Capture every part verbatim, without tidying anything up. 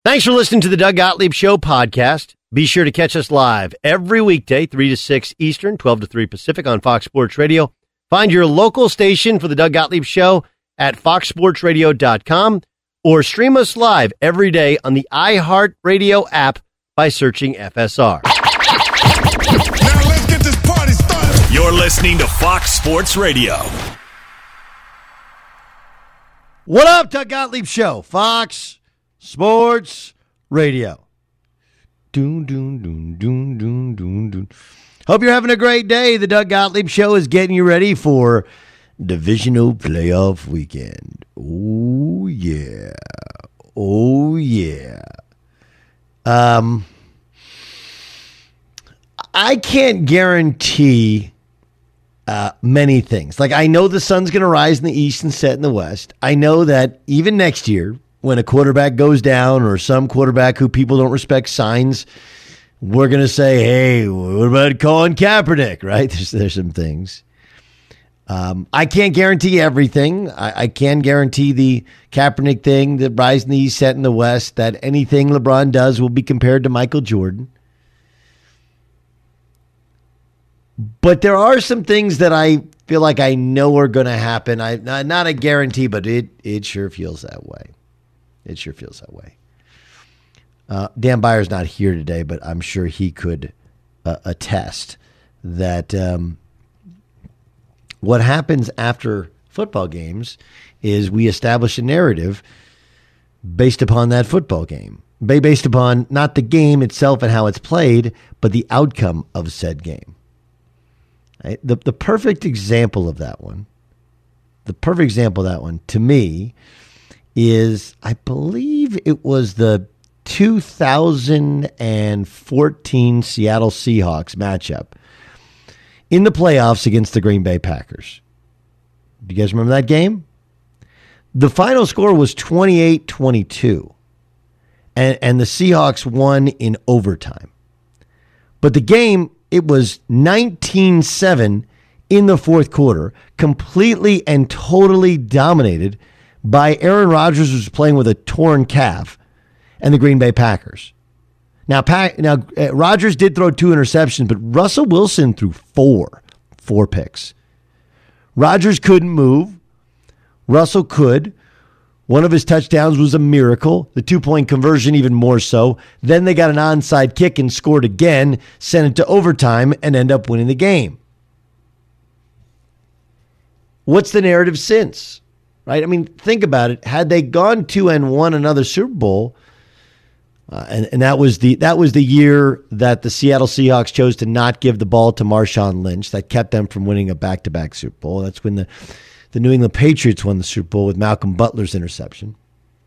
Thanks for listening to the Doug Gottlieb Show podcast. Be sure to catch us live every weekday, three to six Eastern, twelve to three Pacific on Fox Sports Radio. Find your local station for the Doug Gottlieb Show at fox sports radio dot com or stream us live every day on the iHeartRadio app by searching F S R. Now let's get this party started. You're listening to Fox Sports Radio. What up, Doug Gottlieb Show, Fox Sports Radio. Doon, doon, doon, doon, doon, doon, doon. Hope you're having a great day. The Doug Gottlieb Show is getting you ready for divisional playoff weekend. Oh, yeah. Oh, yeah. Um, I can't guarantee uh, many things. Like, I know the sun's going to rise in the east and set in the west. I know that even next year, when a quarterback goes down or some quarterback who people don't respect signs, we're going to say, hey, what about Colin Kaepernick, right? There's, there's some things. Um, I can't guarantee everything. I, I can guarantee the Kaepernick thing, the rise in the east, set in the west, that anything LeBron does will be compared to Michael Jordan. But there are some things that I feel like I know are going to happen. I not, not a guarantee, but it it sure feels that way. It sure feels that way. Uh, Dan Byer's not here today, but I'm sure he could uh, attest that um, what happens after football games is we establish a narrative based upon that football game, based upon not the game itself and how it's played, but the outcome of said game. Right? The, the perfect example of that one, the perfect example of that one to me is, I believe it was the two thousand fourteen Seattle Seahawks matchup in the playoffs against the Green Bay Packers. Do you guys remember that game? The final score was twenty-eight twenty-two, and, and the Seahawks won in overtime. But the game, it was nineteen seven in the fourth quarter, completely and totally dominated by Aaron Rodgers, who was playing with a torn calf, and the Green Bay Packers. Now, Pack, now uh, Rodgers did throw two interceptions, but Russell Wilson threw four, four picks. Rodgers couldn't move. Russell could. One of his touchdowns was a miracle. The two-point conversion even more so. Then they got an onside kick and scored again, sent it to overtime, and end up winning the game. What's the narrative since? Right? I mean, think about it. Had they gone to and won another Super Bowl, uh, and, and that was the that was the year that the Seattle Seahawks chose to not give the ball to Marshawn Lynch. That kept them from winning a back-to-back Super Bowl. That's when the, the New England Patriots won the Super Bowl with Malcolm Butler's interception.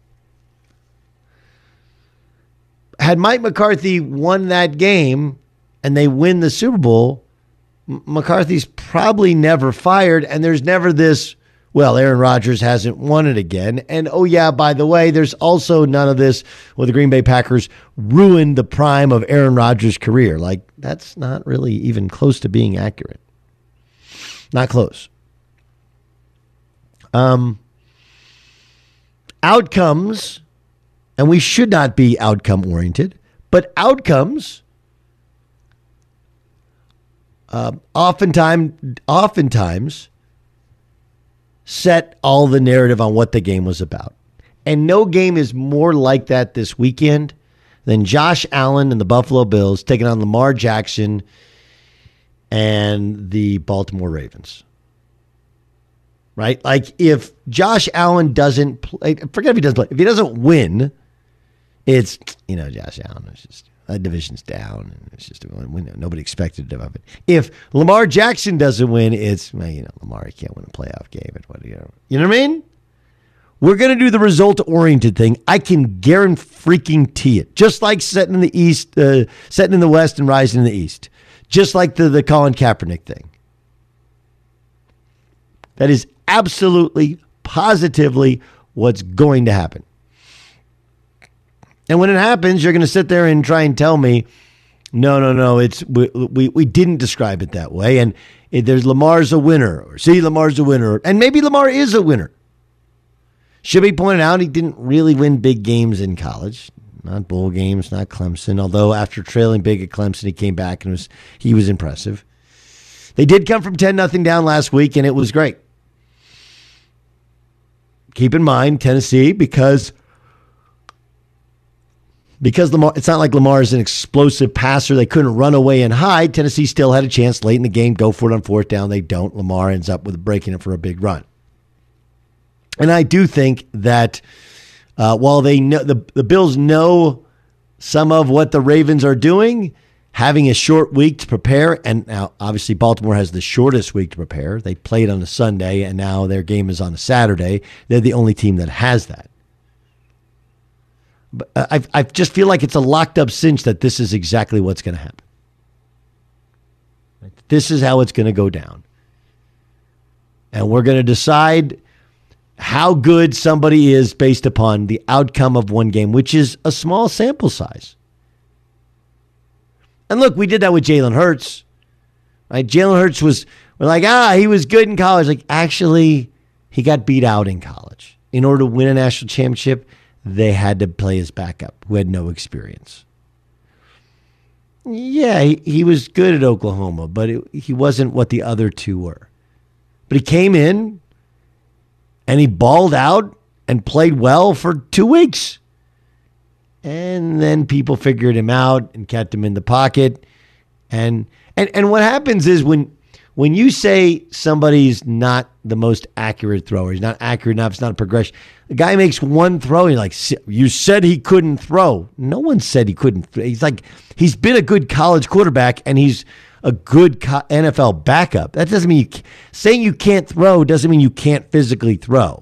Had Mike McCarthy won that game and they win the Super Bowl, M- McCarthy's probably never fired, and there's never this, well, Aaron Rodgers hasn't won it again. And, oh, yeah, by the way, there's also none of this where the Green Bay Packers ruined the prime of Aaron Rodgers' career. Like, that's not really even close to being accurate. Not close. Um, outcomes, and we should not be outcome-oriented, but outcomes uh, oftentimes, oftentimes, set all the narrative on what the game was about. And no game is more like that this weekend than Josh Allen and the Buffalo Bills taking on Lamar Jackson and the Baltimore Ravens. Right? Like, if Josh Allen doesn't play, forget if he doesn't play, if he doesn't win, it's, you know, Josh Allen is just, that division's down, and it's just a win. Nobody expected it of it. If Lamar Jackson doesn't win, it's, well, you know, Lamar, he can't win a playoff game. And what, you know, you know what I mean? We're going to do the result-oriented thing. I can guarantee it. Just like setting in the East, uh, setting in the West and rising in the East. Just like the, the Colin Kaepernick thing. That is absolutely, positively what's going to happen. And when it happens, you're going to sit there and try and tell me, no, no, no, it's we we, we didn't describe it that way. And it, there's Lamar's a winner, or see, Lamar's a winner. And maybe Lamar is a winner. Should be pointed out, he didn't really win big games in college. not bowl games, not Clemson. Although after trailing big at Clemson, he came back and was he was impressive. They did come from ten nothing down last week, and it was great. Keep in mind, Tennessee, because because Lamar, it's not like Lamar is an explosive passer. They couldn't run away and hide. Tennessee still had a chance late in the game, go for it on fourth down. They don't. Lamar ends up with breaking it for a big run. And I do think that uh, while they know the, the Bills know some of what the Ravens are doing, having a short week to prepare, and now obviously Baltimore has the shortest week to prepare. They played on a Sunday, and now their game is on a Saturday. They're the only team that has that. But I I just feel like it's a locked up cinch that this is exactly what's going to happen. This is how it's going to go down. And we're going to decide how good somebody is based upon the outcome of one game, which is a small sample size. And look, we did that with Jalen Hurts. Right? Jalen Hurts was, we're like, ah, he was good in college. Like, actually, he got beat out in college. In order to win a national championship, they had to play his backup, who had no experience. Yeah, he, he was good at Oklahoma, but it, he wasn't what the other two were. But he came in, and he balled out and played well for two weeks. And then people figured him out and kept him in the pocket. And and and what happens is when when you say somebody's not the most accurate thrower, he's not accurate enough, it's not a progression. The guy makes one throw, and you're like, you said he couldn't throw. No one said he couldn't. He's like, he's been a good college quarterback, and he's a good N F L backup. That doesn't mean you, saying you can't throw doesn't mean you can't physically throw.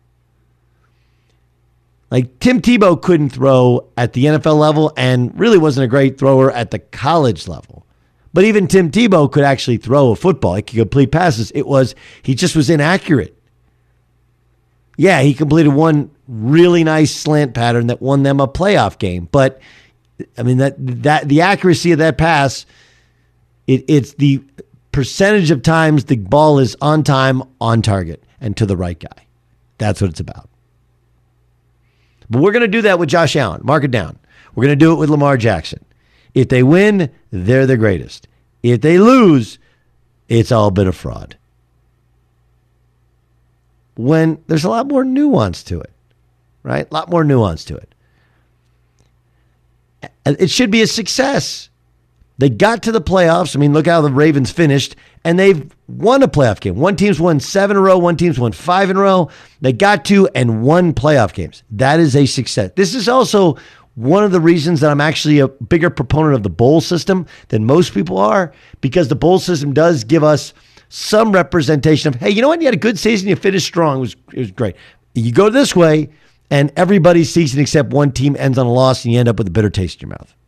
Like Tim Tebow couldn't throw at the N F L level and really wasn't a great thrower at the college level. But even Tim Tebow could actually throw a football. He could complete passes. It was, he just was inaccurate. Yeah, he completed one really nice slant pattern that won them a playoff game. But I mean, that that the accuracy of that pass, it, it's the percentage of times the ball is on time, on target, and to the right guy. That's what it's about. But we're going to do that with Josh Allen. Mark it down. We're going to do it with Lamar Jackson. If they win, they're the greatest. If they lose, it's all been a fraud. When there's a lot more nuance to it, right? A lot more nuance to it. It should be a success. They got to the playoffs. I mean, look how the Ravens finished, and they've won a playoff game. One team's won seven in a row. One team's won five in a row. They got to and won playoff games. That is a success. This is also one of the reasons that I'm actually a bigger proponent of the bowl system than most people are, because the bowl system does give us some representation of, hey, you know what? You had a good season. You finished strong. It was, it was great. You go this way, and everybody's season except one team ends on a loss, and you end up with a bitter taste in your mouth.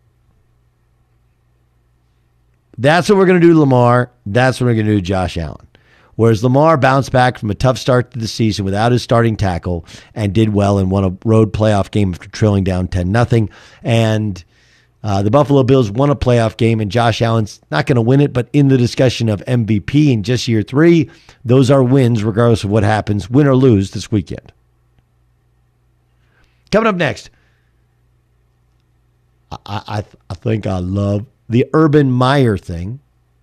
That's what we're going to do to Lamar. That's what we're going to do to Josh Allen. Whereas Lamar bounced back from a tough start to the season without his starting tackle and did well and won a road playoff game after trailing down ten nothing. And uh, the Buffalo Bills won a playoff game, and Josh Allen's not going to win it, but in the discussion of M V P in just year three, those are wins regardless of what happens, win or lose this weekend. Coming up next, I, I, I think I love the Urban Meyer thing.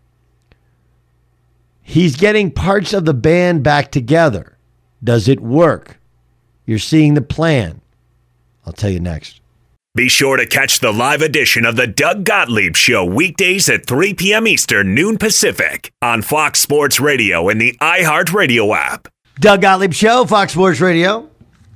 He's getting parts of the band back together. Does it work? You're seeing the plan. I'll tell you next. Be sure to catch the live edition of the Doug Gottlieb Show weekdays at three p.m. Eastern, noon Pacific on Fox Sports Radio and the iHeartRadio app. Doug Gottlieb Show, Fox Sports Radio.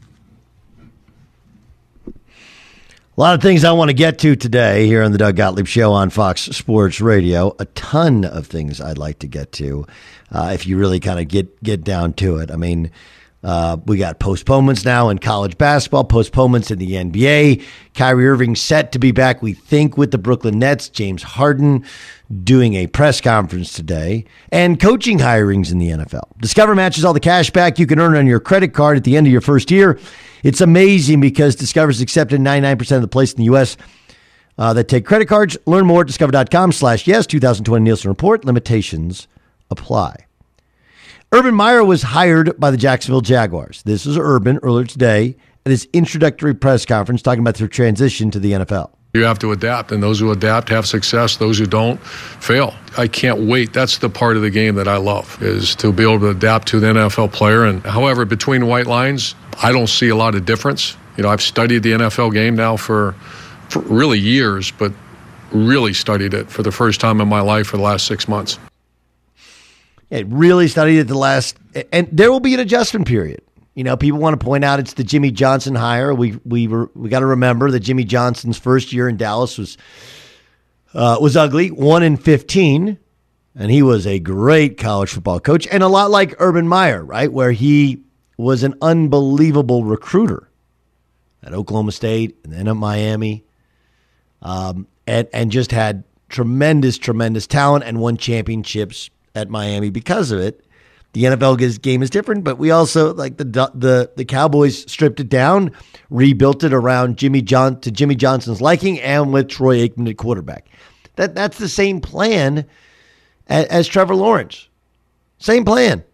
A lot of things I want to get to today here on the Doug Gottlieb Show on Fox Sports Radio. A ton of things I'd like to get to uh, if you really kind of get, get down to it. I mean, uh, we got postponements now in college basketball, postponements in the N B A. Kyrie Irving set to be back, we think, with the Brooklyn Nets. James Harden doing a press conference today. And coaching hirings in the N F L. Discover matches all the cash back you can earn on your credit card at the end of your first year. It's amazing because Discover's accepted ninety-nine percent of the places in the U S uh, that take credit cards. Learn more at discover.com slash yes, twenty twenty Nielsen Report. Limitations apply. Urban Meyer was hired by the Jacksonville Jaguars. This is Urban earlier today this introductory press conference talking about their transition to the N F L. You have to adapt, and those who adapt have success. Those who don't fail. I can't wait. That's the part of the game that I love, is to be able to adapt to the N F L player. And however, between white lines, I don't see a lot of difference. You know, I've studied the N F L game now for, for really years, but really studied it for the first time in my life for the last six months. It really studied it the last, and there will be an adjustment period. You know, people want to point out it's the Jimmy Johnson hire. We we were we got to remember that Jimmy Johnson's first year in Dallas was uh, was ugly, one and fifteen, and he was a great college football coach, and a lot like Urban Meyer, right, where he was an unbelievable recruiter at Oklahoma State and then at Miami, um, and and just had tremendous, tremendous talent and won championships at Miami because of it. The N F L game is different, but we also, like the the the Cowboys stripped it down, rebuilt it around Jimmy John to Jimmy Johnson's liking, and with Troy Aikman at quarterback. That that's the same plan as, as Trevor Lawrence. Same plan.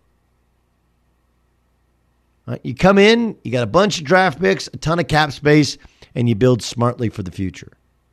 Right, you come in, you got a bunch of draft picks, a ton of cap space, and you build smartly for the future.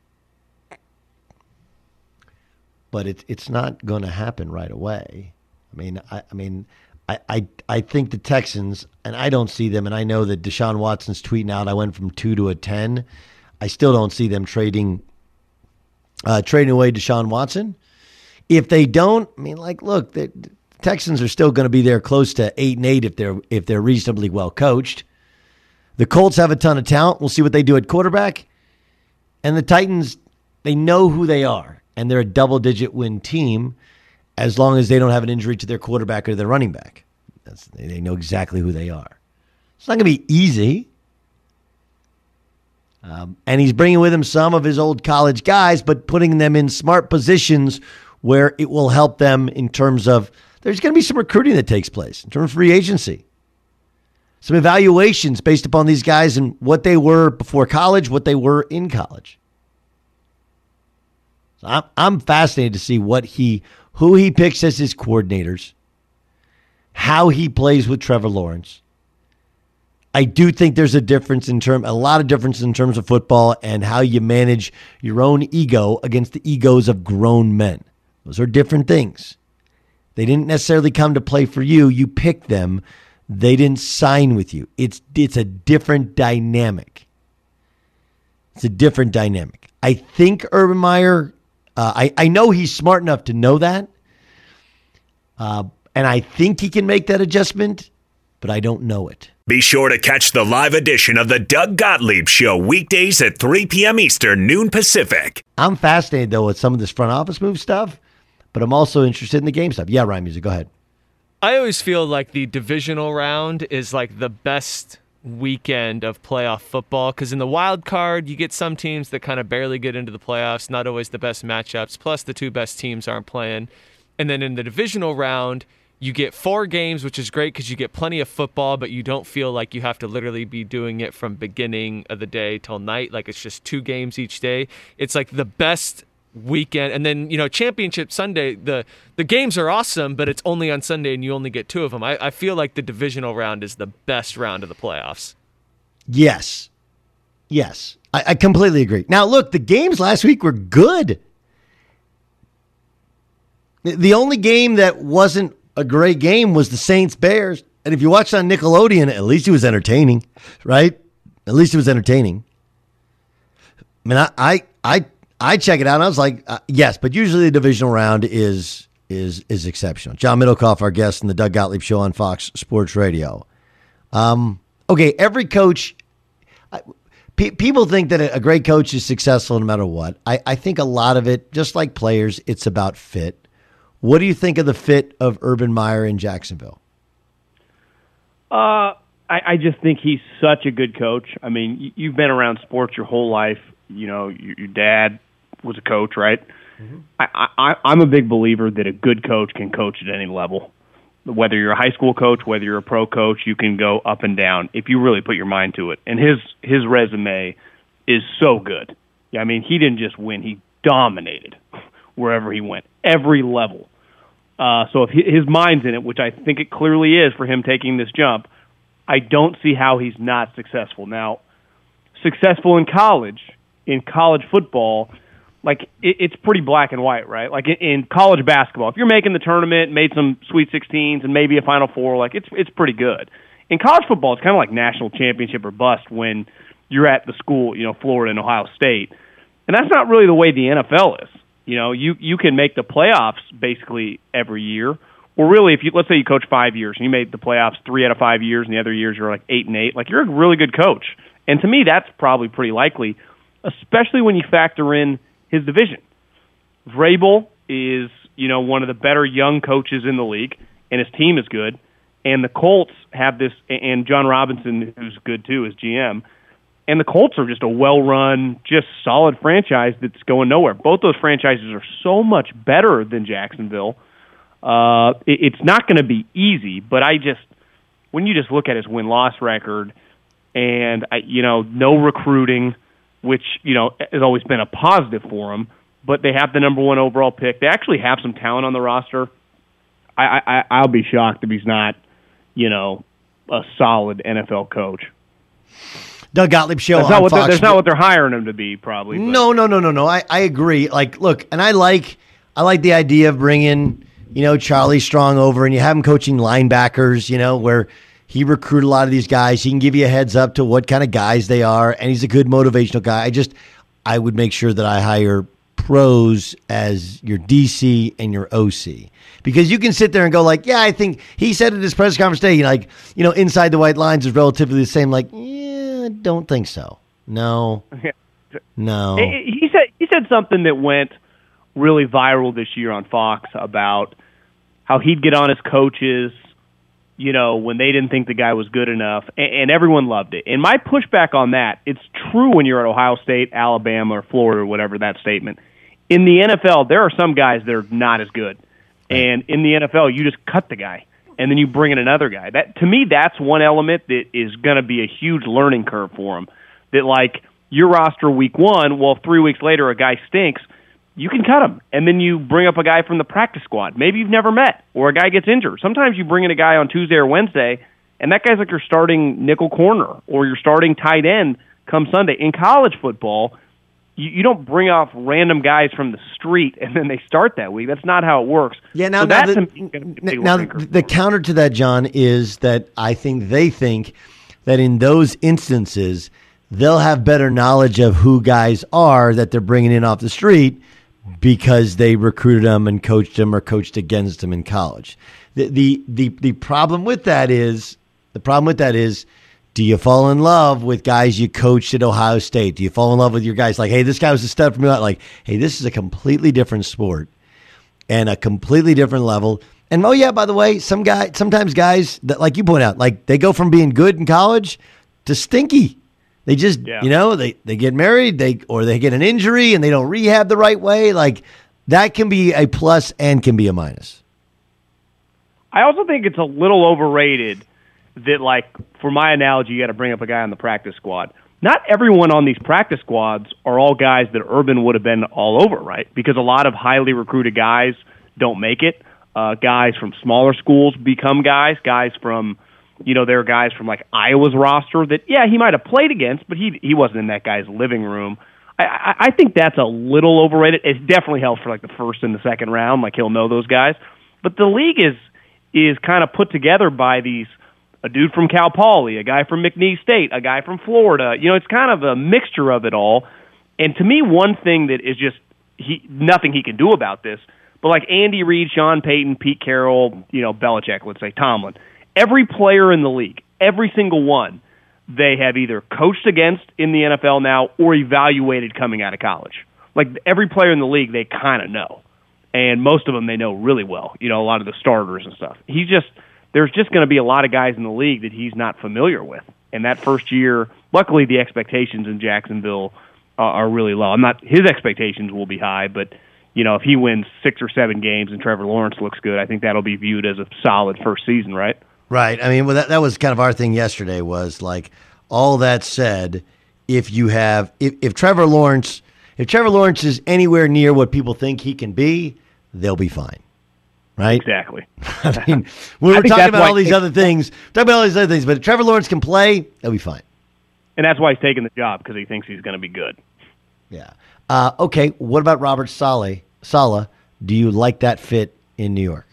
But it, it's not going to happen right away. I mean, I, I mean, I, I, I think the Texans, and I don't see them, and I know that Deshaun Watson's tweeting out, I went from two to a ten. I still don't see them trading, uh, trading away Deshaun Watson. If they don't, I mean, like, look, the Texans are still going to be there close to eight and eight if they're if they're reasonably well coached. The Colts have a ton of talent. We'll see what they do at quarterback, and the Titans, they know who they are, and they're a double-digit win team. As long as they don't have an injury to their quarterback or their running back. That's, they know exactly who they are. It's not going to be easy. Um, and he's bringing with him some of his old college guys, but putting them in smart positions where it will help them in terms of, there's going to be some recruiting that takes place, in terms of free agency. Some evaluations based upon these guys and what they were before college, what they were in college. So I'm, I'm fascinated to see what he... who he picks as his coordinators, how he plays with Trevor Lawrence. I do think there's a difference in term, a lot of difference in terms of football and how you manage your own ego against the egos of grown men. Those are different things. They didn't necessarily come to play for you. You picked them. They didn't sign with you. It's it's a different dynamic. It's a different dynamic. I think Urban Meyer. Uh, I, I know he's smart enough to know that, uh, and I think he can make that adjustment, but I don't know it. Be sure to catch the live edition of the Doug Gottlieb Show weekdays at three p.m. Eastern, noon Pacific. I'm fascinated, though, with some of this front office move stuff, but I'm also interested in the game stuff. Yeah, Ryan Music, go ahead. I always feel like the divisional round is like the best weekend of playoff football, because in the wild card you get some teams that kind of barely get into the playoffs, not always the best matchups, plus the two best teams aren't playing. And then in the divisional round you get four games, which is great because you get plenty of football, but you don't feel like you have to literally be doing it from beginning of the day till night, like it's just two games each day. It's like the best weekend. And then, you know, championship Sunday, the the games are awesome, but it's only on Sunday and you only get two of them. I, I feel like the divisional round is the best round of the playoffs. Yes. Yes. I, I completely agree. Now, look, the games last week were good. The, the only game that wasn't a great game was the Saints-Bears. And if you watched on Nickelodeon, at least it was entertaining, right? At least it was entertaining. I mean, I, I, I I check it out, and I was like, uh, yes, but usually the divisional round is is is exceptional. John Middlecoff, our guest in the Doug Gottlieb Show on Fox Sports Radio. Um, okay, every coach, I, pe- people think that a great coach is successful no matter what. I, I think a lot of it, just like players, it's about fit. What do you think of the fit of Urban Meyer in Jacksonville? Uh, I, I just think he's such a good coach. I mean, you've been around sports your whole life. You know, your, your dad was a coach, right? Mm-hmm. I, I, I'm a big believer that a good coach can coach at any level. Whether you're a high school coach, whether you're a pro coach, you can go up and down if you really put your mind to it. And his his resume is so good. Yeah, I mean, he didn't just win; he dominated wherever he went, every level. Uh, so if his mind's in it, which I think it clearly is for him taking this jump, I don't see how he's not successful. Now, successful in college, in college football, like it, it's pretty black and white, right? Like in, in college basketball, if you're making the tournament, made some Sweet sixteens and maybe a Final Four, like it's it's pretty good. In college football, it's kind of like national championship or bust when you're at the school, you know, Florida and Ohio State. And that's not really the way the N F L is. You know, you, you can make the playoffs basically every year. Or really, if you let's say you coach five years and you made the playoffs three out of five years, and the other years you're like eight and eight, like you're a really good coach. And to me, that's probably pretty likely, especially when you factor in his division. Vrabel is, you know, one of the better young coaches in the league, and his team is good. And the Colts have this, and John Robinson, who's good too, is G M. And the Colts are just a well-run, just solid franchise that's going nowhere. Both those franchises are so much better than Jacksonville. Uh, it, it's not going to be easy, but I just, when you just look at his win-loss record and, I, you know, no recruiting, which, you know, has always been a positive for him, but they have the number one overall pick. They actually have some talent on the roster. I, I, I'll be shocked if he's not, you know, a solid N F L coach. Doug Gottlieb Show that's on not what Fox. That's not what they're hiring him to be, probably. But. No, no, no, no, no. I, I agree. Like, look, and I like I like the idea of bringing, you know, Charlie Strong over, and you have him coaching linebackers, you know, where he recruited a lot of these guys. He can give you a heads up to what kind of guys they are, and he's a good motivational guy. I just, I would make sure that I hire pros as your D C and your O C. Because you can sit there and go like, yeah, I think he said at his press conference today, like, you know, inside the white lines is relatively the same. Like, yeah, I don't think so. No, no. He said he said something that went really viral this year on Fox about how he'd get on his coaches, you know, when they didn't think the guy was good enough, and, and everyone loved it. And my pushback on that, it's true when you're at Ohio State, Alabama, or Florida, or whatever that statement. In the N F L, there are some guys that are not as good. And in the N F L, you just cut the guy, and then you bring in another guy. That to me, that's one element that is going to be a huge learning curve for him. That, like, your roster week one, well, three weeks later, a guy stinks, you can cut him. And then you bring up a guy from the practice squad. Maybe you've never met, or a guy gets injured. Sometimes you bring in a guy on Tuesday or Wednesday, and that guy's like your starting nickel corner or your starting tight end come Sunday. In college football, You, you don't bring off random guys from the street and then they start that week. That's not how it works. Yeah, now, so now, that's the, now the, the counter to that, John, is that I think they think that in those instances, they'll have better knowledge of who guys are that they're bringing in off the street because they recruited them and coached them or coached against them in college. The, the, the, the problem with that is, the problem with that is, do you fall in love with guys you coached at Ohio State? Do you fall in love with your guys like, hey, this guy was a stud for me? Like, hey, this is a completely different sport and a completely different level. And oh yeah, by the way, some guy, sometimes guys that, like you point out, like they go from being good in college to stinky. They just, yeah. you know, they, they get married, they or they get an injury and they don't rehab the right way. Like that can be a plus and can be a minus. I also think it's a little overrated that, like, for my analogy, you got to bring up a guy on the practice squad. Not everyone on these practice squads are all guys that Urban would have been all over, right? Because a lot of highly recruited guys don't make it. Uh, guys from smaller schools become guys. Guys from, you know, there are guys from, like, Iowa's roster that, yeah, he might have played against, but he he wasn't in that guy's living room. I, I, I think that's a little overrated. It's definitely helped for, like, the first and the second round. Like, he'll know those guys. But the league is is kind of put together by these – a dude from Cal Poly, a guy from McNeese State, a guy from Florida. You know, it's kind of a mixture of it all. And to me, one thing that is just he nothing he can do about this, but like Andy Reid, Sean Payton, Pete Carroll, you know, Belichick, let's say Tomlin, every player in the league, every single one, they have either coached against in the N F L now or evaluated coming out of college. Like every player in the league, they kind of know. And most of them they know really well, you know, a lot of the starters and stuff. He's just... There's just going to be a lot of guys in the league that he's not familiar with. And that first year, luckily the expectations in Jacksonville uh, are really low. I'm not his expectations will be high, but you know, if he wins six or seven games and Trevor Lawrence looks good, I think that'll be viewed as a solid first season, right? Right. I mean, well, that that was kind of our thing yesterday was like all that said, if you have if, if Trevor Lawrence if Trevor Lawrence is anywhere near what people think he can be, they'll be fine. right? Exactly. I mean, we were I think talking that's about why all these other things, talking about all these other things, but if Trevor Lawrence can play, that'll be fine. And that's why he's taking the job, because he thinks he's going to be good. Yeah. Uh, okay, what about Robert Saleh? Saleh, do you like that fit in New York?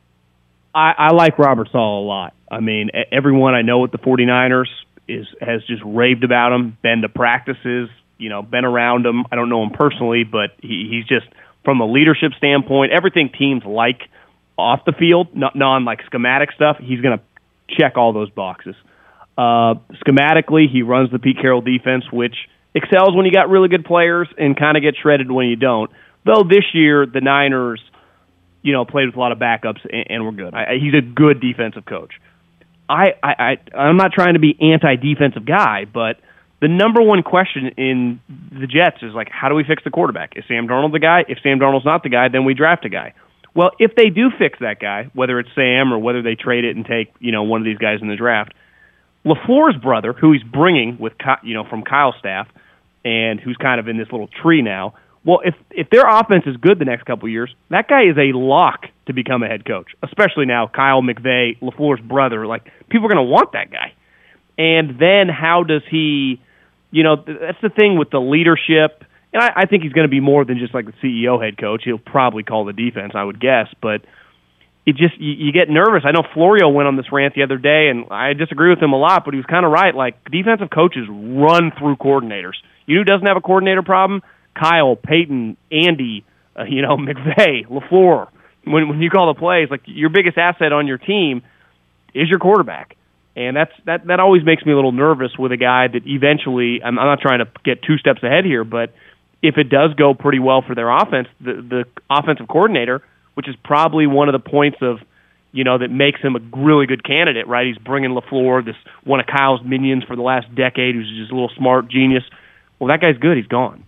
I, I like Robert Saleh a lot. I mean, everyone I know at the 49ers is has just raved about him, been to practices, you know, been around him. I don't know him personally, but he, he's just, from a leadership standpoint, everything teams like off the field, non like schematic stuff, he's going to check all those boxes. Uh, schematically, he runs the Pete Carroll defense, which excels when you got really good players and kind of gets shredded when you don't. Though this year, the Niners, you know, played with a lot of backups and, and were good. I, he's a good defensive coach. I, I, I, I'm not trying to be anti-defensive guy, but the number one question in the Jets is, like, how do we fix the quarterback? Is Sam Darnold the guy? If Sam Darnold's not the guy, then we draft a guy. Well, if they do fix that guy, whether it's Sam or whether they trade it and take, you know, one of these guys in the draft, LaFleur's brother, who he's bringing with, you know, from Kyle's staff, and who's kind of in this little tree now, well, if if their offense is good the next couple of years, that guy is a lock to become a head coach, especially now Kyle McVay, LaFleur's brother. Like, people are going to want that guy. And then how does he, you know, that's the thing with the leadership. And I, I think he's going to be more than just like the C E O head coach. He'll probably call the defense, I would guess. But it just, you, you get nervous. I know Florio went on this rant the other day, and I disagree with him a lot, but he was kind of right. Like, defensive coaches run through coordinators. You know who doesn't have a coordinator problem? Kyle, Peyton, Andy, uh, you know, McVay, LaFleur. When when you call the plays, like, your biggest asset on your team is your quarterback. And that's that, that always makes me a little nervous with a guy that eventually, I'm, I'm not trying to get two steps ahead here, but if it does go pretty well for their offense, the, the offensive coordinator, which is probably one of the points of, you know, that makes him a really good candidate, right? He's bringing LaFleur, this one of Kyle's minions for the last decade, who's just a little smart genius. Well, that guy's good. He's gone.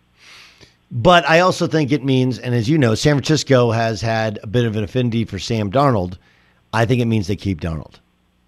But I also think it means, and as you know, San Francisco has had a bit of an affinity for Sam Darnold. I think it means they keep Darnold.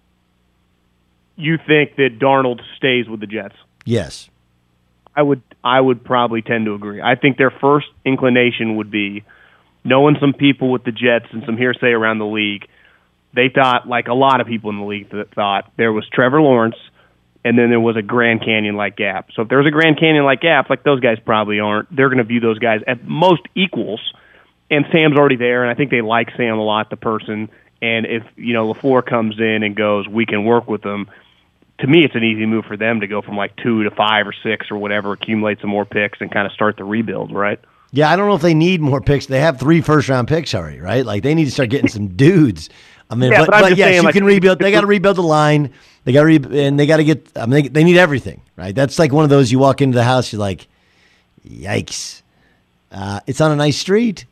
You think that Darnold stays with the Jets? Yes. I would I would probably tend to agree. I think their first inclination would be, knowing some people with the Jets and some hearsay around the league, they thought, like a lot of people in the league that thought, there was Trevor Lawrence, and then there was a Grand Canyon-like gap. So if there's a Grand Canyon-like gap, like those guys probably aren't, they're going to view those guys at most equals. And Sam's already there, and I think they like Sam a lot, the person. And if, you know, LaFleur comes in and goes, we can work with them, to me it's an easy move for them to go from like two to five or six or whatever, accumulate some more picks and kind of start the rebuild, right? Yeah, I don't know if they need more picks. They have three first-round picks already, right? Like, they need to start getting some dudes. I mean, yeah, but, but, but yes, saying, you like, can rebuild. They got to rebuild the line. They got to re- and they got to get. I mean, they, they need everything, right? That's like one of those. You walk into the house, you're like, "Yikes!" Uh, it's on a nice street.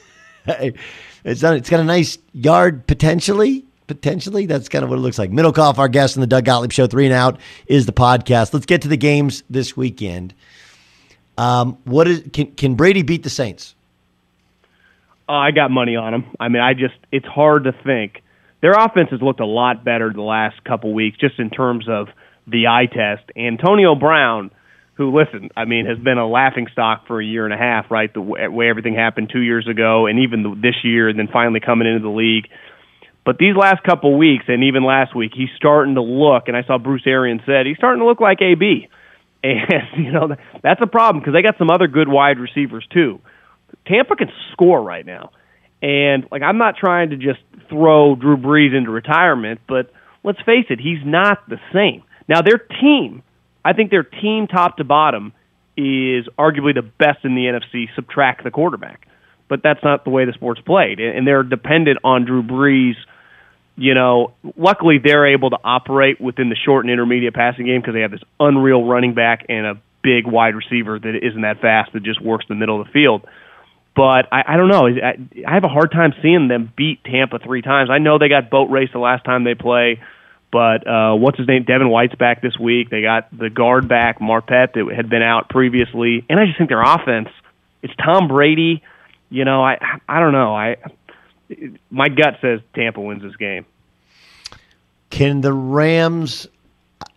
it's on, It's got a nice yard potentially. Potentially, that's kind of what it looks like. Middlecoff, our guest on the Doug Gottlieb Show, Three and Out is the podcast. Let's get to the games this weekend. Um, what is can can Brady beat the Saints? Uh, I got money on them. I mean, I just, it's hard to think. Their offense has looked a lot better the last couple weeks, just in terms of the eye test. Antonio Brown, who, listen, I mean, has been a laughingstock for a year and a half, right? The way everything happened two years ago, and even this year, and then finally coming into the league. But these last couple weeks, and even last week, he's starting to look, and I saw Bruce Arians said, he's starting to look like A B. And, you know, that's a problem because they got some other good wide receivers, too. Tampa can score right now. And, like, I'm not trying to just throw Drew Brees into retirement, but let's face it, he's not the same. Now, their team, I think their team top to bottom is arguably the best in the N F C, subtract the quarterback. But that's not the way the sport's played. And they're dependent on Drew Brees. You know, luckily they're able to operate within the short and intermediate passing game because they have this unreal running back and a big wide receiver that isn't that fast, that just works the middle of the field. But I, I don't know. I, I have a hard time seeing them beat Tampa three times. I know they got boat raced the last time they play, but uh, what's his name? Devin White's back this week. They got the guard back, Marpet, that had been out previously. And I just think their offense, it's Tom Brady. You know, I I don't know. I my gut says Tampa wins this game. Can the Rams?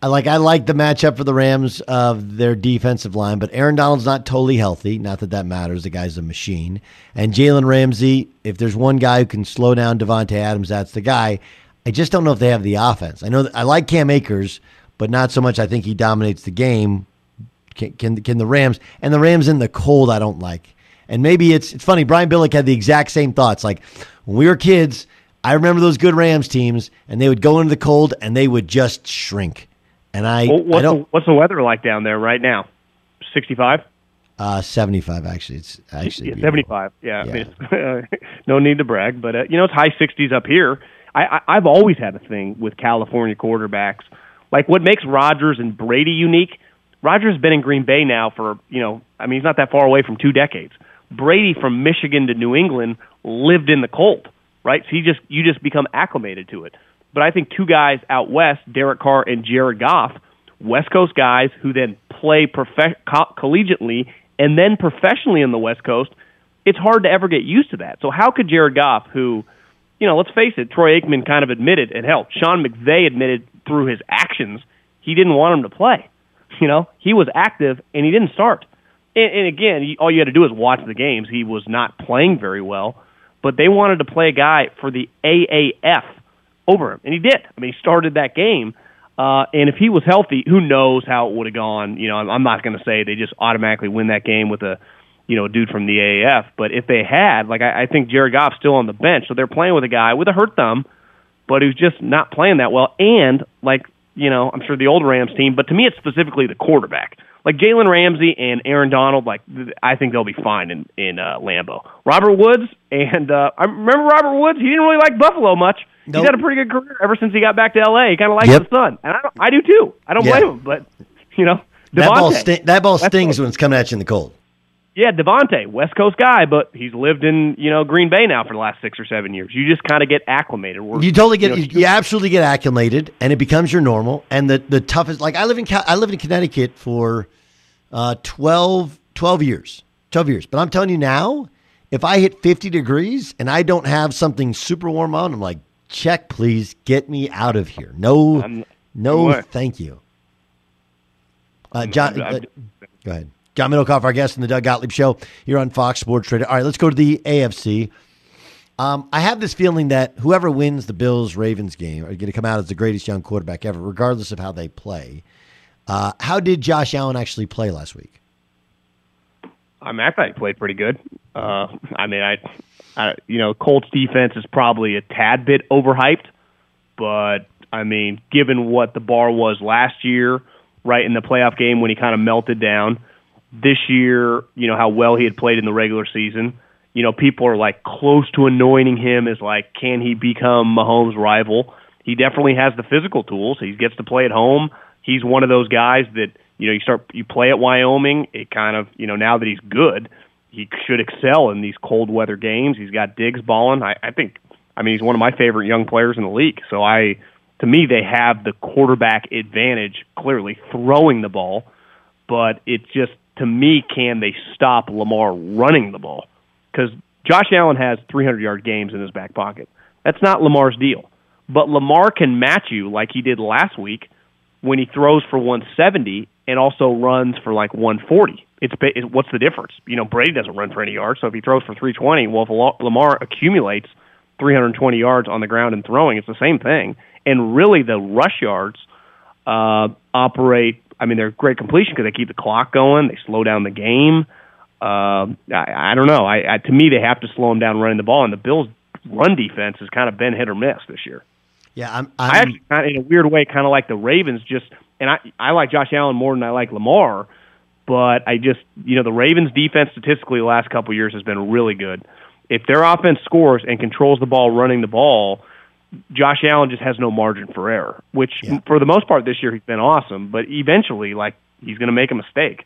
I like I like the matchup for the Rams of their defensive line, but Aaron Donald's not totally healthy. Not that that matters. The guy's a machine. And Jalen Ramsey, if there's one guy who can slow down Devontae Adams, that's the guy. I just don't know if they have the offense. I know that I like Cam Akers, but not so much. I think he dominates the game. Can, can can the Rams and the Rams in the cold? I don't like. And maybe it's it's funny. Brian Billick had the exact same thoughts. Like when we were kids, I remember those good Rams teams, and they would go into the cold and they would just shrink. And I, well, what's, I don't. The, what's the weather like down there right now? sixty-five? Uh, seventy-five actually. It's actually yeah, seventy-five. Yeah, yeah. I mean, it's, no need to brag, but uh, you know it's high sixties up here. I, I I've always had a thing with California quarterbacks. Like what makes Rodgers and Brady unique. Rodgers has been in Green Bay now for you know. I mean, he's not that far away from two decades. Brady from Michigan to New England lived in the cold, right? So you just you just become acclimated to it. But I think two guys out west, Derek Carr and Jared Goff, West Coast guys who then play profe- co- collegiately and then professionally on the West Coast, it's hard to ever get used to that. So how could Jared Goff, who, you know, let's face it, Troy Aikman kind of admitted, and hell, Sean McVay admitted through his actions he didn't want him to play. You know, he was active and he didn't start. And, and again, all you had to do is watch the games. He was not playing very well, but they wanted to play a guy for the A A F over him, and he did. I mean, he started that game, uh, and if he was healthy, who knows how it would have gone. You know, I'm, I'm not going to say they just automatically win that game with a, you know, a dude from the A A F, but if they had, like, I, I think Jared Goff's still on the bench, so they're playing with a guy with a hurt thumb, but who's just not playing that well, and, like, you know, I'm sure the old Rams team, but to me it's specifically the quarterback. Like Jalen Ramsey and Aaron Donald, like I think they'll be fine in, in uh, Lambeau. Robert Woods, and uh, I remember Robert Woods, he didn't really like Buffalo much. Nope. He's had a pretty good career ever since he got back to L A. He kind of likes yep. the sun, and I, don't, I do too. I don't yeah. blame him, but, you know, that ball, Devontae, sti- that ball stings when it's coming at you in the cold. Yeah, Devontae, West Coast guy, but he's lived in, you know, Green Bay now for the last six or seven years. You just kind of get acclimated. We're, you totally get, you, know, you absolutely get acclimated, and it becomes your normal. And the, the toughest, like I live in, I lived in Connecticut for uh, twelve, twelve years, twelve years. But I'm telling you now, if I hit fifty degrees and I don't have something super warm on, I'm like, check, please, get me out of here. No, I'm, no, I'm thank you. Uh, John, uh, go ahead. John Middlecoff, our guest in the Doug Gottlieb Show here on Fox Sports Radio. All right, let's go to the A F C. Um, I have this feeling that whoever wins the Bills-Ravens game are going to come out as the greatest young quarterback ever, regardless of how they play. Uh, how did Josh Allen actually play last week? I mean, I thought he played pretty good. Uh, I mean, I, I, you know, Colts defense is probably a tad bit overhyped, but I mean, given what the bar was last year, right in the playoff game when he kind of melted down. This year, you know, how well he had played in the regular season. You know, people are like close to anointing him as like, can he become Mahomes' rival? He definitely has the physical tools. He gets to play at home. He's one of those guys that, you know, you start, you play at Wyoming. It kind of, you know, now that he's good, he should excel in these cold weather games. He's got Diggs balling. I, I think, I mean, he's one of my favorite young players in the league. So I, to me, they have the quarterback advantage, clearly throwing the ball, but it's just, to me, can they stop Lamar running the ball? Because Josh Allen has three hundred yard games in his back pocket. That's not Lamar's deal. But Lamar can match you like he did last week when he throws for one seventy and also runs for like one forty. It's, it's what's the difference? You know, Brady doesn't run for any yards, so if he throws for three twenty, well, if Lamar accumulates three hundred twenty yards on the ground and throwing, it's the same thing. And really, the rush yards uh, operate. I mean, they're great completion because they keep the clock going. They slow down the game. Uh, I, I don't know. I, I to me, they have to slow them down running the ball, and the Bills' run defense has kind of been hit or miss this year. Yeah, I'm. I'm I actually, kind of, in a weird way, kind of like the Ravens. Just and I, I like Josh Allen more than I like Lamar, but I just, you know, the Ravens' defense statistically the last couple of years has been really good. If their offense scores and controls the ball running the ball, Josh Allen just has no margin for error, which yeah. for the most part this year he's been awesome, but eventually, like, he's going to make a mistake.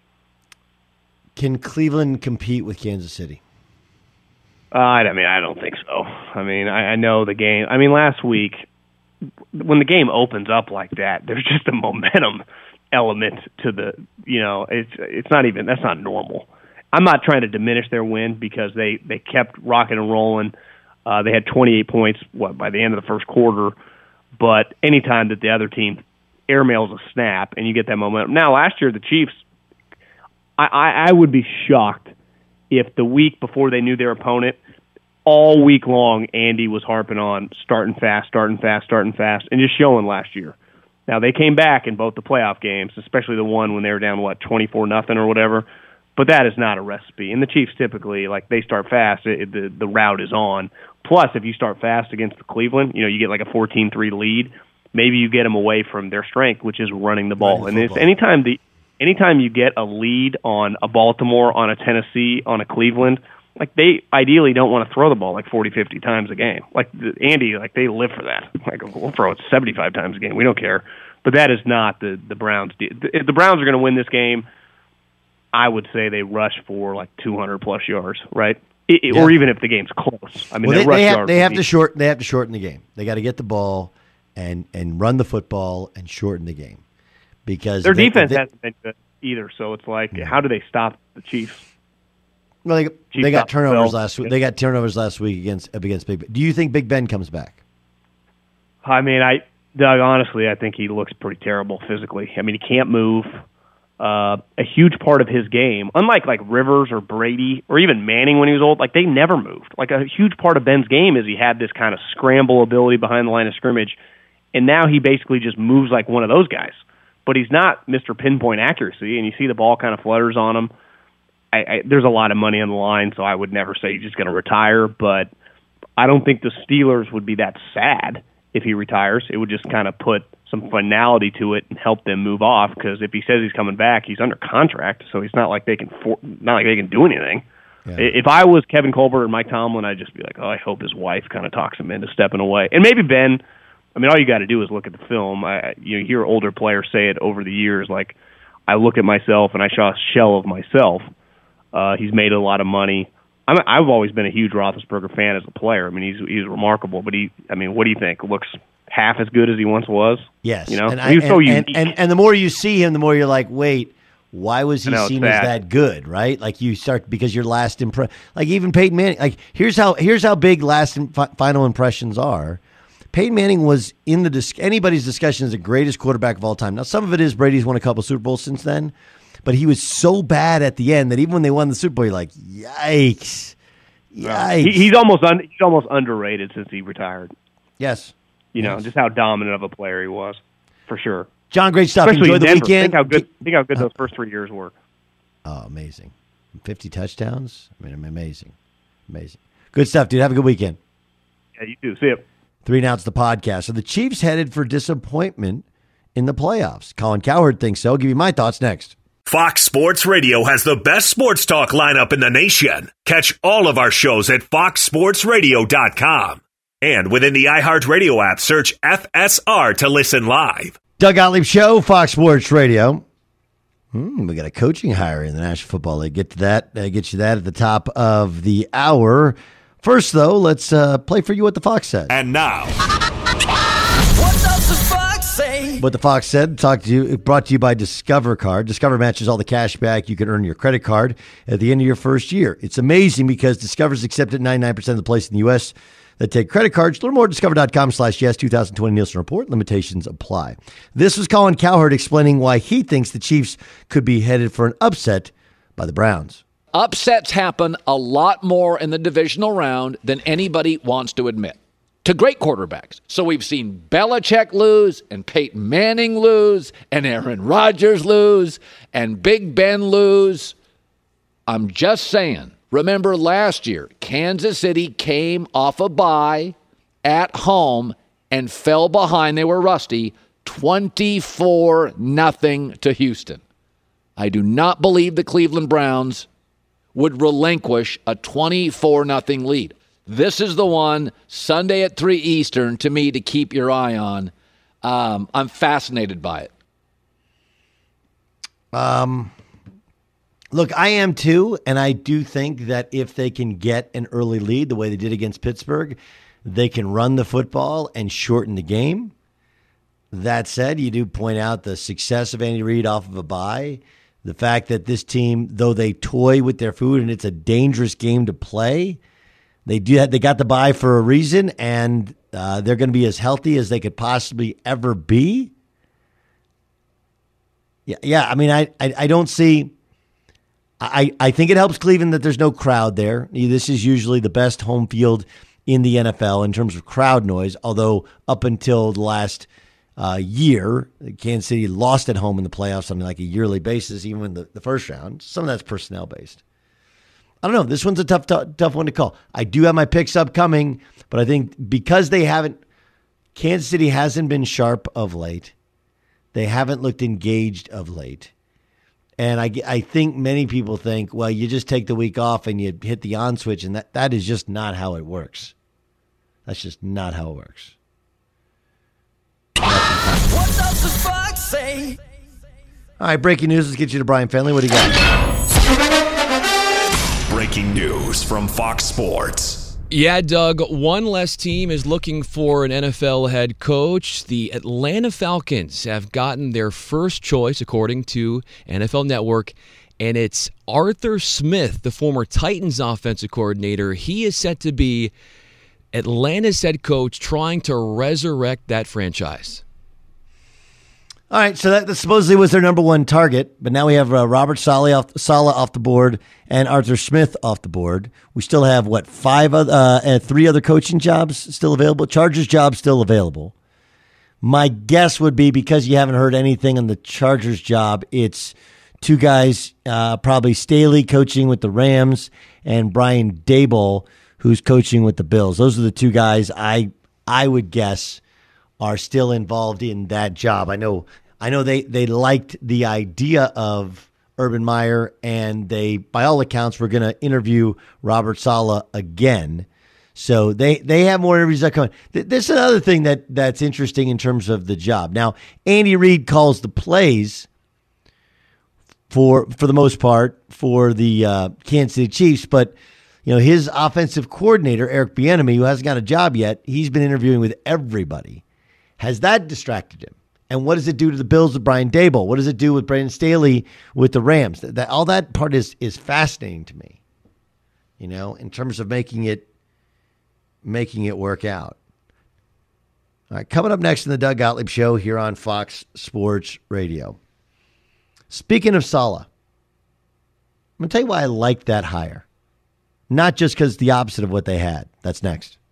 Can Cleveland compete with Kansas City? Uh, I mean, I don't think so. I mean, I, I know the game. I mean, last week, when the game opens up like that, there's just a momentum element to the, you know, it's it's not even, that's not normal. I'm not trying to diminish their win because they, they kept rocking and rolling. Uh, they had twenty-eight points, what, by the end of the first quarter. But anytime that the other team airmails a snap and you get that momentum. Now, last year, the Chiefs, I, I, I would be shocked if the week before they knew their opponent, all week long, Andy was harping on starting fast, starting fast, starting fast, and just showing last year. Now, they came back in both the playoff games, especially the one when they were down, what, twenty-four nothing or whatever, but that is not a recipe. And the Chiefs typically, like, they start fast, it, the, the route is on. Plus, if you start fast against the Cleveland, you know, you get like a fourteen three lead, maybe you get them away from their strength, which is running the ball. Running and it's anytime the anytime you get a lead on a Baltimore, on a Tennessee, on a Cleveland, like they ideally don't want to throw the ball like forty, fifty times a game. Like the, Andy, like they live for that. Like we'll throw it seventy-five times a game. We don't care. But that is not the the Browns. If the Browns are going to win this game, I would say they rush for like two hundred plus yards, right? It, yeah. Or even if the game's close. I mean, well, they, rush they have, yards they have be, to short. They have to shorten the game. They got to get the ball and and run the football and shorten the game because their they, defense they, hasn't been good either. So it's like, yeah. how do they stop the Chiefs? Well, they, Chiefs they got turnovers themselves. last week. They got turnovers last week against up against Big Ben. Do you think Big Ben comes back? I mean, I Doug, honestly, I think he looks pretty terrible physically. I mean, he can't move. Uh, a huge part of his game, unlike like Rivers or Brady or even Manning when he was old, like they never moved. Like a huge part of Ben's game is he had this kind of scramble ability behind the line of scrimmage, and now he basically just moves like one of those guys. But he's not Mister Pinpoint accuracy, and you see the ball kind of flutters on him. I, I, there's a lot of money on the line, so I would never say he's just going to retire, but I don't think the Steelers would be that sad if he retires. It would just kind of put some finality to it and help them move off, because if he says he's coming back, he's under contract, so he's not like they can for, not like they can do anything. Yeah. If I was Kevin Colbert or Mike Tomlin, I'd just be like, oh, I hope his wife kind of talks him into stepping away. And maybe Ben, I mean, all you got to do is look at the film. I, you hear older players say it over the years, like, I look at myself and I saw a shell of myself. Uh, he's made a lot of money. I'm, I've always been a huge Roethlisberger fan as a player. I mean, he's he's remarkable, but he, I mean, what do you think? Looks half as good as he once was. Yes, you know, and he was I, so and, unique. And, and, and the more you see him, the more you're like, wait, why was he know, seen as that good? Right? Like you start because your last impression, like even Peyton Manning. Like here's how here's how big last and fi- final impressions are. Peyton Manning was in the dis- anybody's discussion as the greatest quarterback of all time. Now, some of it is Brady's won a couple Super Bowls since then, but he was so bad at the end that even when they won the Super Bowl, you're like, yikes, yikes. He, he's almost un, he's almost underrated since he retired. Yes. You know, yes. just how dominant of a player he was, for sure. John, great stuff. Especially Enjoy in the Denver. weekend. Think how good, think how good those first three years were. Oh, amazing. fifty touchdowns? I mean, amazing. Amazing. Good stuff, dude. Have a good weekend. Yeah, you too. See you. Three and Out's the podcast. So the Chiefs headed for disappointment in the playoffs. Colin Cowherd thinks so. I'll give you my thoughts next. Fox Sports Radio has the best sports talk lineup in the nation. Catch all of our shows at fox sports radio dot com. And within the iHeartRadio app, search F S R to listen live. Doug Gottlieb Show, Fox Sports Radio. Hmm, we got a coaching hire in the National Football League. Get to that. Uh, get you that at the top of the hour. First, though, let's uh, play for you what the Fox said. And now, what does the Fox say? What the Fox said, talked to you, brought to you by Discover Card. Discover matches all the cash back you can earn your credit card at the end of your first year. It's amazing because Discover's accepted ninety-nine percent of the places in the U S that take credit cards. Learn more at discover.com slash yes, two thousand twenty Nielsen Report. Limitations apply. This was Colin Cowherd explaining why he thinks the Chiefs could be headed for an upset by the Browns. Upsets happen a lot more in the divisional round than anybody wants to admit to great quarterbacks. So we've seen Belichick lose and Peyton Manning lose and Aaron Rodgers lose and Big Ben lose. I'm just saying. Remember last year, Kansas City came off a bye at home and fell behind. They were rusty, twenty-four nothing to Houston. I do not believe the Cleveland Browns would relinquish a twenty-four nothing lead. This is the one, Sunday at three Eastern, to me, to keep your eye on. Um, I'm fascinated by it. Um, look, I am too, and I do think that if they can get an early lead the way they did against Pittsburgh, they can run the football and shorten the game. That said, you do point out the success of Andy Reid off of a bye. The fact that this team, though they toy with their food and it's a dangerous game to play, they do they got the bye for a reason, and uh, they're going to be as healthy as they could possibly ever be. Yeah, yeah. I mean, I, I, I don't see. I, I think it helps Cleveland that there's no crowd there. This is usually the best home field in the N F L in terms of crowd noise. Although up until the last uh, year, Kansas City lost at home in the playoffs on like a yearly basis, even in the, the first round. Some of that's personnel based. I don't know. This one's a tough, tough, tough one to call. I do have my picks upcoming, but I think because they haven't, Kansas City hasn't been sharp of late. They haven't looked engaged of late. And I, I think many people think, well, you just take the week off and you hit the on switch, and that, that is just not how it works. That's just not how it works. What does the fox say? All right, breaking news. Let's get you to Brian Fenley. What do you got? Breaking news from Fox Sports. Yeah, Doug, one less team is looking for an N F L head coach. The Atlanta Falcons have gotten their first choice, according to N F L Network, and it's Arthur Smith, the former Titans offensive coordinator. He is set to be Atlanta's head coach, trying to resurrect that franchise. All right, so that, that supposedly was their number one target, but now we have uh, Robert Saleh off, Saleh off the board and Arthur Smith off the board. We still have, what, five other, uh, uh, three other coaching jobs still available? Chargers jobs still available. My guess would be, because you haven't heard anything on the Chargers job, it's two guys, uh, probably Staley coaching with the Rams and Brian Daboll, who's coaching with the Bills. Those are the two guys I I would guess are still involved in that job. I know I know they, they liked the idea of Urban Meyer, and they, by all accounts, were going to interview Robert Saleh again. So they, they have more interviews that come. There's another thing that, that's interesting in terms of the job. Now, Andy Reid calls the plays for for the most part for the uh, Kansas City Chiefs, but you know, his offensive coordinator, Eric Bieniemy, who hasn't got a job yet, he's been interviewing with everybody. Has that distracted him? And what does it do to the Bills with Brian Daboll? What does it do with Brandon Staley with the Rams? That, that all that part is is fascinating to me. You know, in terms of making it making it work out. All right, coming up next in the Doug Gottlieb Show here on Fox Sports Radio. Speaking of Saleh, I'm going to tell you why I like that hire. Not just because it's the opposite of what they had. That's next.